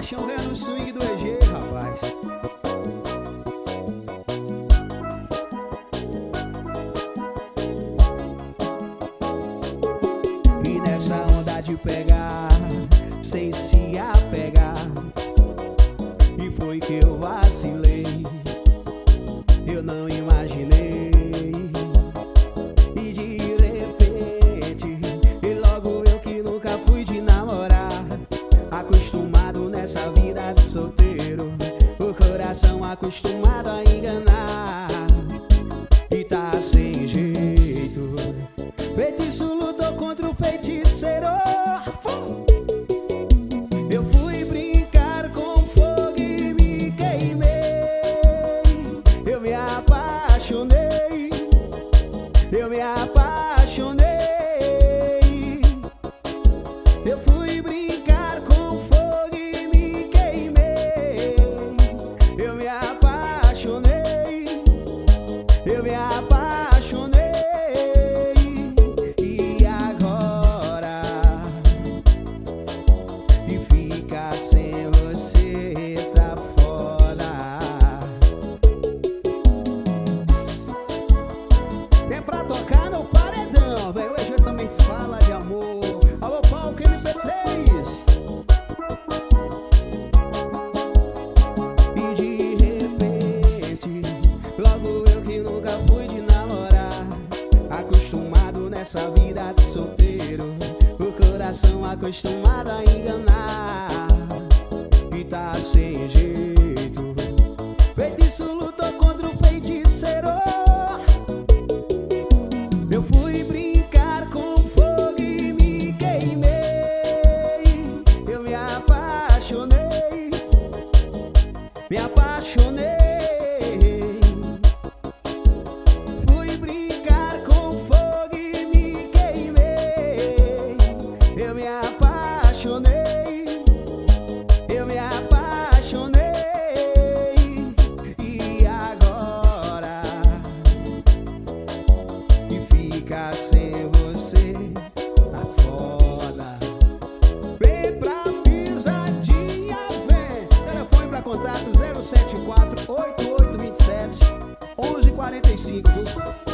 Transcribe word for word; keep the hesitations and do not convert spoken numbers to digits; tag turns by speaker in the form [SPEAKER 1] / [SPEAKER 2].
[SPEAKER 1] paixão ganha no swing do E G, rapaz. E nessa onda de pegar, sem se apegar, e foi que eu vacilei, eu não imaginei. E de repente, e logo eu que nunca fui de namorar, acostumado nessa vida de solteiro, o coração acostumado a enganar, e tá sem jeito. Feitiço lutou contra o feiticeiro. Eu fui brincar com fogo e me queimei. Eu me apaixonei. Eu me apaixonei. Eu fui brincar com fogo e me queimei. Eu me apaixonei. Eu me apaixonei. E agora? E ficar sem você tá foda. É pra tocar no paredão, velho. Hoje eu também fala de amor. Alô, palco M P três. E de repente, logo eu que nunca fui de namorar, acostumado nessa vida de solteiro, o coração acostumado a enganar, e tá sem jeito. Feitiço lutou contra o feiticeiro. Eu fui brincar com fogo e me queimei. Eu me apaixonei. Me apaixonei. Fui brincar com fogo e me queimei. Eu me apaixonei. Eu me apaixonei. E agora? E ficar sem você tá foda. Vem pra pisadinha, vem. Telefone pra contato zero sete quatro, oito oito dois sete, onze quarenta e cinco.